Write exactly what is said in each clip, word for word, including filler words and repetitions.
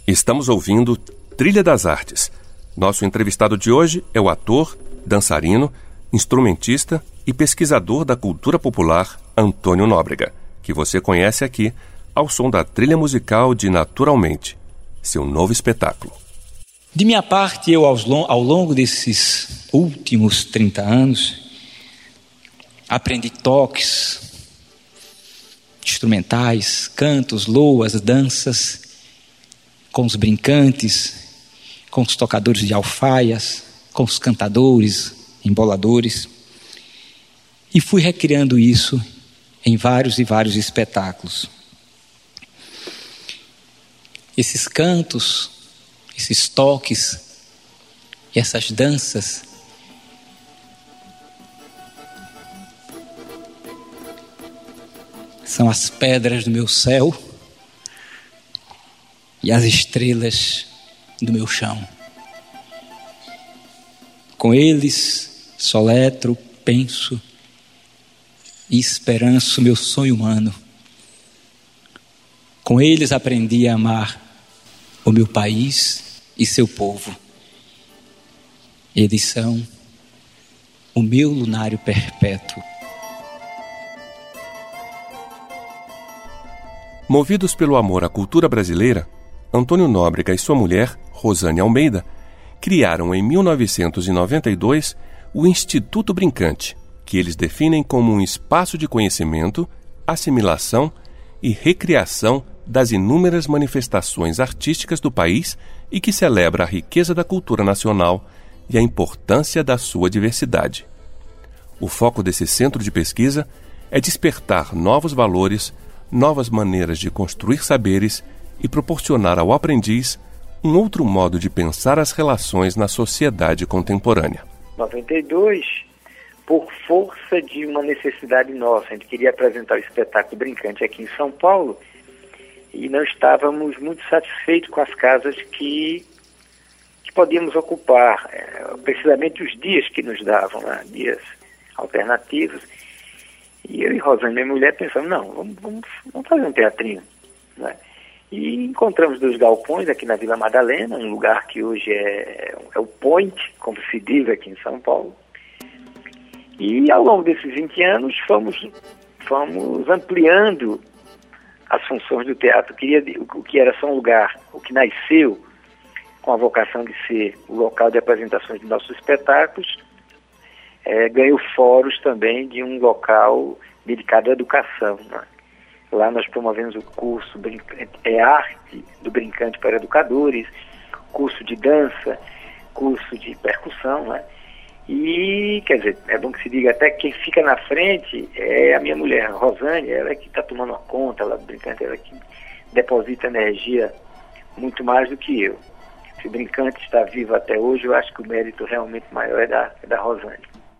Estamos ouvindo Trilha das Artes. Nosso entrevistado de hoje é o ator, dançarino, instrumentista e pesquisador da cultura popular Antônio Nóbrega, que você conhece aqui ao som da trilha musical de Naturalmente, seu novo espetáculo. De minha parte, eu ao longo desses últimos trinta anos aprendi toques instrumentais, cantos, loas, danças, com os brincantes, com os tocadores de alfaias, com os cantadores, emboladores, e fui recriando isso em vários e vários espetáculos. Esses cantos, esses toques e essas danças são as pedras do meu céu e as estrelas do meu chão. Com eles soletro, penso e esperanço meu sonho humano. Com eles aprendi a amar o meu país e seu povo. Eles são o meu lunário perpétuo. Movidos pelo amor à cultura brasileira, Antônio Nóbrega e sua mulher, Rosane Almeida, criaram em mil novecentos e noventa e dois o Instituto Brincante, que eles definem como um espaço de conhecimento, assimilação e recriação das inúmeras manifestações artísticas do país e que celebra a riqueza da cultura nacional e a importância da sua diversidade. O foco desse centro de pesquisa é despertar novos valores, novas maneiras de construir saberes e proporcionar ao aprendiz um outro modo de pensar as relações na sociedade contemporânea. Em noventa e dois, por força de uma necessidade nossa, a gente queria apresentar o espetáculo Brincante aqui em São Paulo e não estávamos muito satisfeitos com as casas que, que podíamos ocupar, é, precisamente os dias que nos davam, né, dias alternativos. E eu e Rosane, minha mulher, pensamos, não, vamos, vamos, vamos fazer um teatrinho, né? E encontramos dois galpões aqui na Vila Madalena, um lugar que hoje é, é o Point, como se diz aqui em São Paulo. E ao longo desses vinte anos fomos, fomos ampliando as funções do teatro. Queria, o que era só um lugar, o que nasceu com a vocação de ser o local de apresentações de nossos espetáculos, é, ganhou foros também de um local dedicado à educação, né? Lá nós promovemos o curso é Arte do Brincante para Educadores, curso de dança, curso de percussão, né? E, quer dizer, é bom que se diga até que quem fica na frente é a minha mulher, Rosane, ela é que está tomando a conta lá do Brincante, ela é que deposita energia muito mais do que eu. Se o Brincante está vivo até hoje, eu acho que o mérito realmente maior é da, é da Rosane.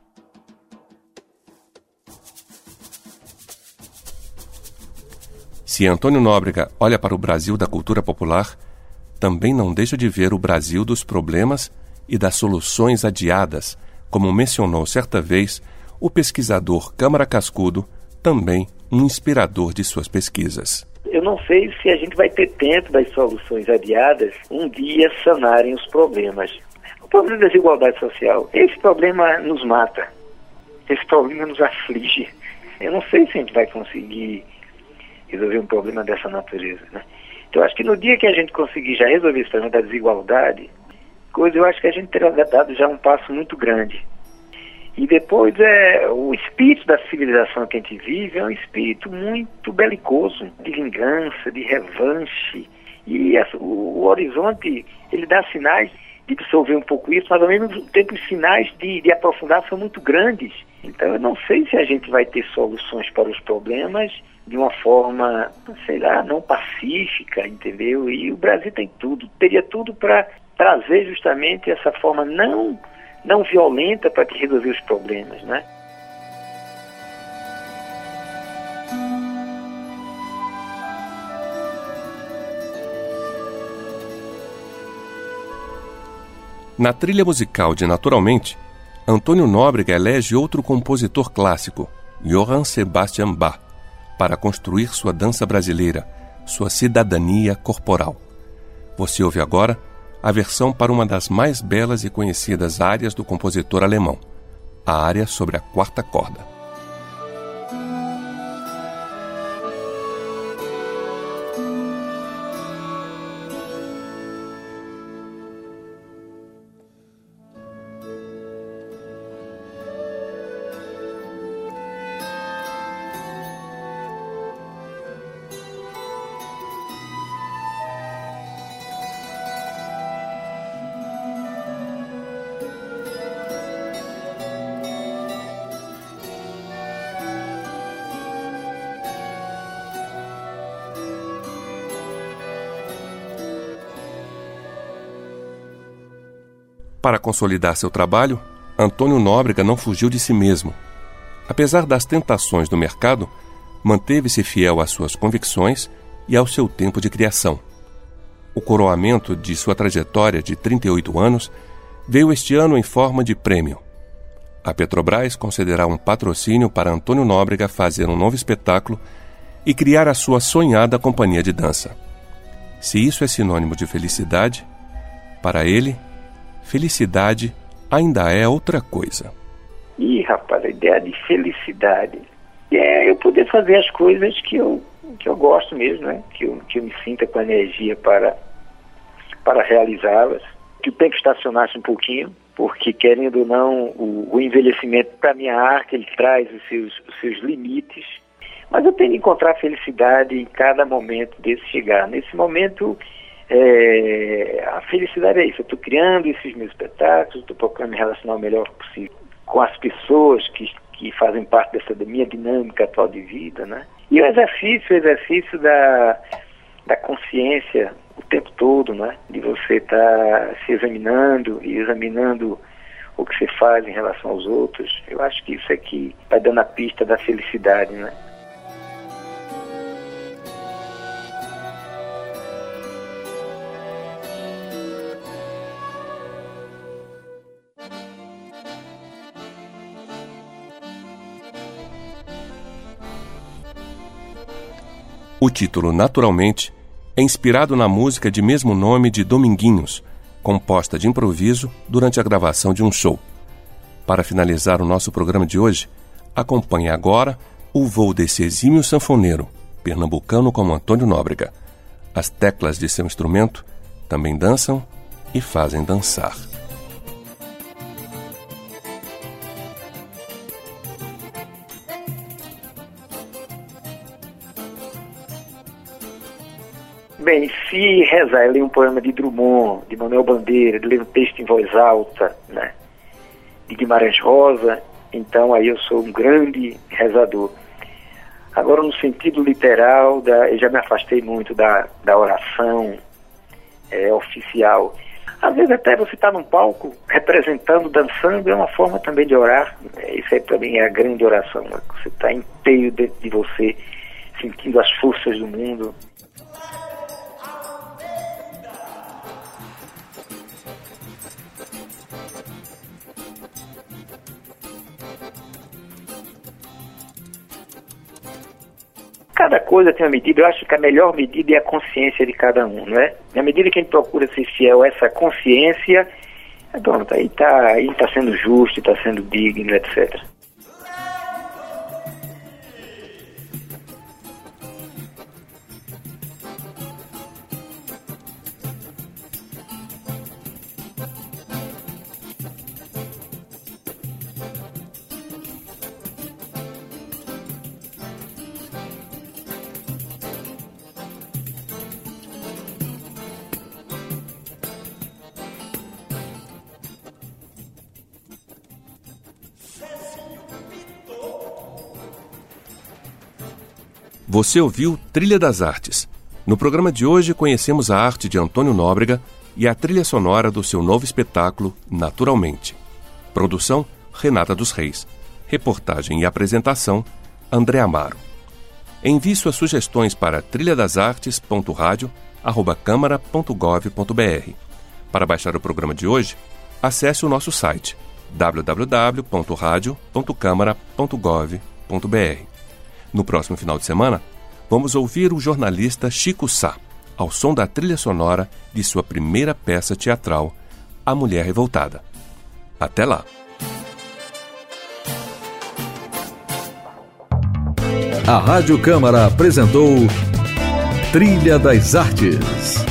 Se Antônio Nóbrega olha para o Brasil da cultura popular, também não deixa de ver o Brasil dos problemas e das soluções adiadas, como mencionou certa vez o pesquisador Câmara Cascudo, também um inspirador de suas pesquisas. Eu não sei se a gente vai ter tempo das soluções adiadas um dia sanarem os problemas. O problema da desigualdade social, esse problema nos mata, esse problema nos aflige. Eu não sei se a gente vai conseguir resolver um problema dessa natureza, né? Então, eu acho que no dia que a gente conseguir já resolver esse problema da desigualdade, coisa, eu acho que a gente terá dado já um passo muito grande. E depois, é, o espírito da civilização que a gente vive é um espírito muito belicoso, de vingança, de revanche. E a, o, o horizonte, ele dá sinais de dissolver um pouco isso, mas ao mesmo tempo os sinais de, de aprofundar são muito grandes. Então, eu não sei se a gente vai ter soluções para os problemas de uma forma, sei lá, não pacífica, entendeu? E o Brasil tem tudo, teria tudo para trazer justamente essa forma não, não violenta para resolver os problemas, né? Na trilha musical de Naturalmente, Antônio Nóbrega elege outro compositor clássico, Johann Sebastian Bach, para construir sua dança brasileira, sua cidadania corporal. Você ouve agora a versão para uma das mais belas e conhecidas áreas do compositor alemão, a área sobre a quarta corda. Para consolidar seu trabalho, Antônio Nóbrega não fugiu de si mesmo. Apesar das tentações do mercado, manteve-se fiel às suas convicções e ao seu tempo de criação. O coroamento de sua trajetória de trinta e oito anos veio este ano em forma de prêmio. A Petrobras concederá um patrocínio para Antônio Nóbrega fazer um novo espetáculo e criar a sua sonhada companhia de dança. Se isso é sinônimo de felicidade, para ele, felicidade ainda é outra coisa. Ih, rapaz, a ideia de felicidade é eu poder fazer as coisas que eu, que eu gosto mesmo, né? Que eu, que eu me sinta com energia para, para realizá-las. Que o tempo estacionasse um pouquinho, porque, querendo ou não, o, o envelhecimento para a minha arte, ele traz os seus, os seus limites. Mas eu tenho que encontrar felicidade em cada momento desse chegar. Nesse momento, É, a felicidade é isso. Eu estou criando esses meus espetáculos, estou procurando me relacionar o melhor possível com as pessoas que, que fazem parte dessa da minha dinâmica atual de vida, né? E o exercício, o exercício da, da consciência o tempo todo, né? De você estar tá se examinando e examinando o que você faz em relação aos outros. Eu acho que isso é que vai dando a pista da felicidade, né? O título, naturalmente, é inspirado na música de mesmo nome de Dominguinhos, composta de improviso durante a gravação de um show. Para finalizar o nosso programa de hoje, acompanhe agora o voo desse exímio sanfoneiro, pernambucano como Antônio Nóbrega. As teclas de seu instrumento também dançam e fazem dançar. Bem, se rezar e ler um poema de Drummond, de Manuel Bandeira, de ler um texto em voz alta, né, de Guimarães Rosa, então aí eu sou um grande rezador. Agora, no sentido literal, da, eu já me afastei muito da, da oração é, oficial. Às vezes até você está num palco, representando, dançando, é uma forma também de orar. Isso aí para mim é a grande oração, né? Você está inteiro dentro de você, sentindo as forças do mundo. Cada coisa tem uma medida. Eu acho que a melhor medida é a consciência de cada um, não é? Na medida que a gente procura ser fiel a essa consciência, pronto, aí está aí tá sendo justo, está sendo digno, etcétera. Você ouviu Trilha das Artes. No programa de hoje conhecemos a arte de Antônio Nóbrega e a trilha sonora do seu novo espetáculo, Naturalmente. Produção, Renata dos Reis. Reportagem e apresentação, André Amaro. Envie suas sugestões para trilha das artes ponto radio arroba câmara ponto gov ponto br. Para baixar o programa de hoje, acesse o nosso site w w w ponto radio ponto câmara ponto gov ponto br. No próximo final de semana, vamos ouvir o jornalista Chico Sá, ao som da trilha sonora de sua primeira peça teatral, A Mulher Revoltada. Até lá! A Rádio Câmara apresentou Trilha das Artes.